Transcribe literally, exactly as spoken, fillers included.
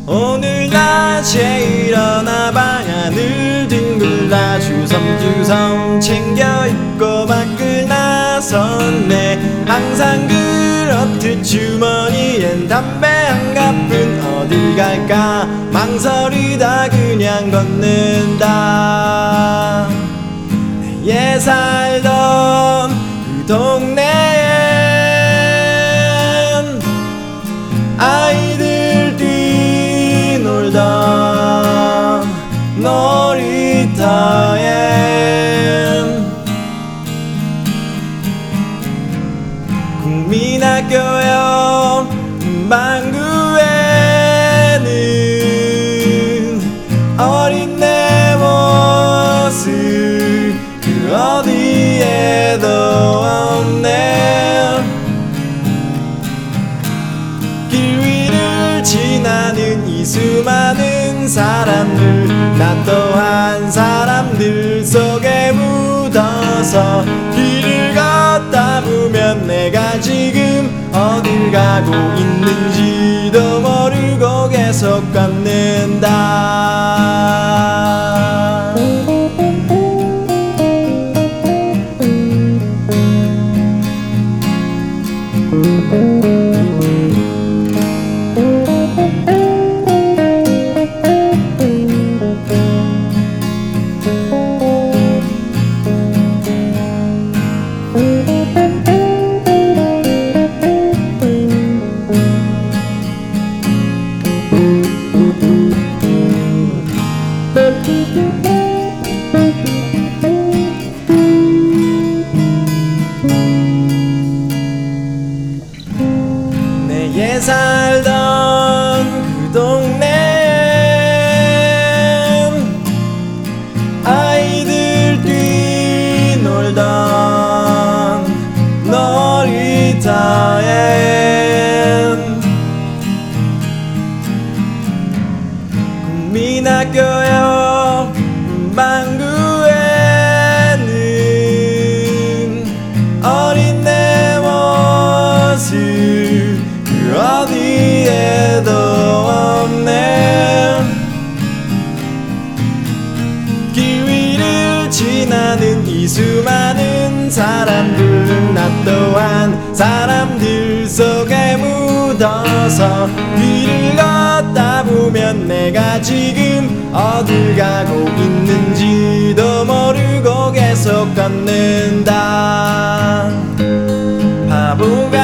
오늘 낮에 일어나 방안을 뒹굴다 주섬주섬 챙겨 입고 밖을 나섰네. 항상 그렇듯 주머니엔 담배 한 갑뿐. 어딜 갈까 망설이다 그냥 걷는다. 내에 살던 그 동네엔 아이들 뛰놀던 놀이터엔 국민학교 옆 문방구에는 어린 내 모습 그 어디에도 없네. 길 위를 지나는 이 수많은 사람들, 나 또한 사람들 속에 묻어서 길을 걷다 보면 내가 지금 어딜 가고 있는지도 모르고 계속 걷는다. 내에 살던 그 동네엔 아이들 뛰놀던 놀이터엔 국민학교 옆 문방구에는 어린 내 모습 그 어디에도 없네. 길 위를 지나는 이 수많은 사람들, 나 또한 사람들 속에 묻어서 길을 걷다 보면 내가 지금 어딜 가고 있는지도 모르고 계속 걷는다. 바보가